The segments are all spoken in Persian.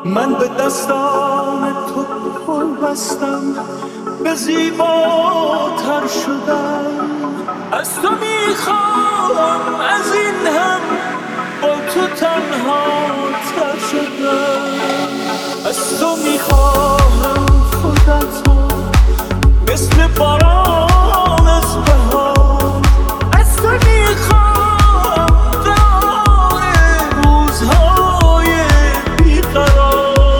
من به دستان تو پل بستم، به زیباتر شدم. از تو میخوام از این هم با تو تنها تر شدم. از تو میخواهم خودتو مثل باران از بهار. از تو میخوام دار روزهای بیقرار.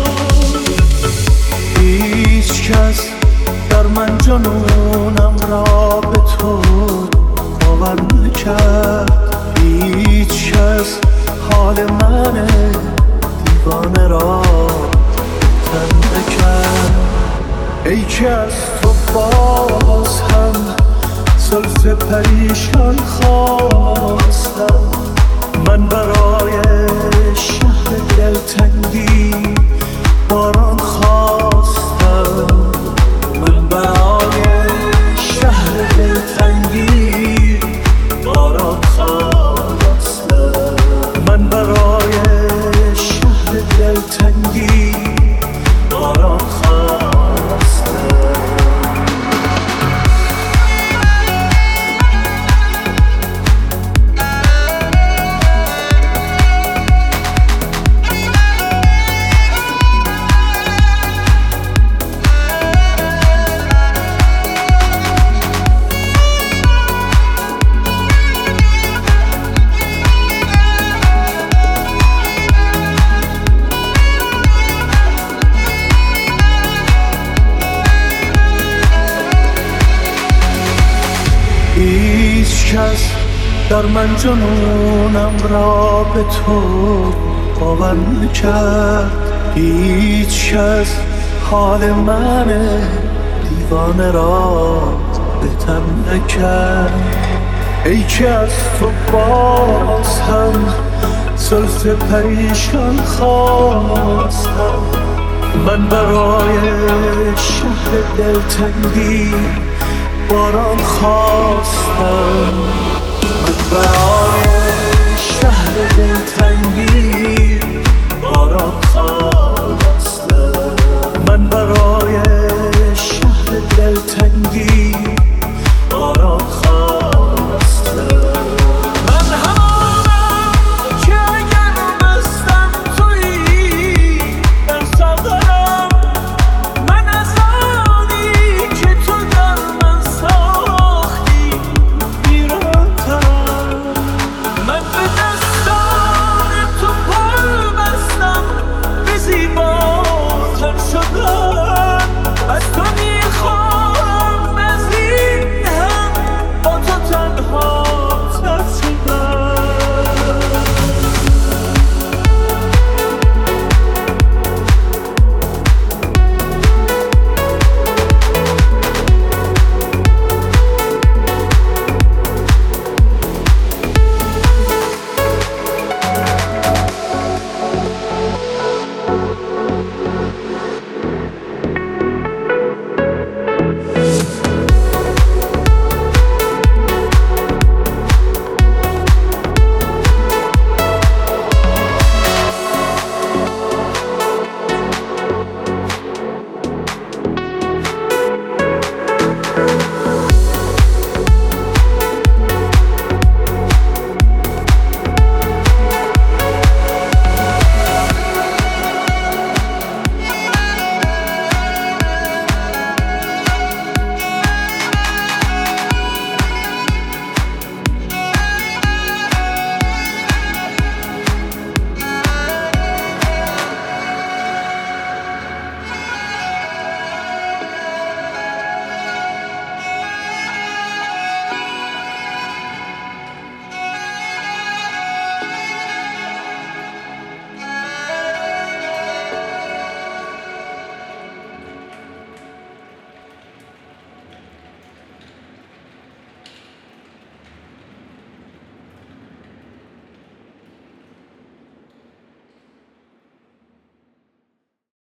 هیچ کس در من جنونم را به تو باور نکرد. هیچ کس حال من دیوانه را تن نکرد. ای که از تو باز هم زلف پریشان خواستم. من برای شهر دلتنگی باران خواستم. من برای شهر دلتنگی باران خواستم. من برای شهر دلتنگی باران خواستم. هیچ کس در من جنونم را به تو باور نکرد. هیچ کس حال من دیوانه را بهتر نکرد. ای که از تو باز هم زلف پریشان خواستم. من برای شهر دلتنگی باران خواستم. من برای شهر دلتنگی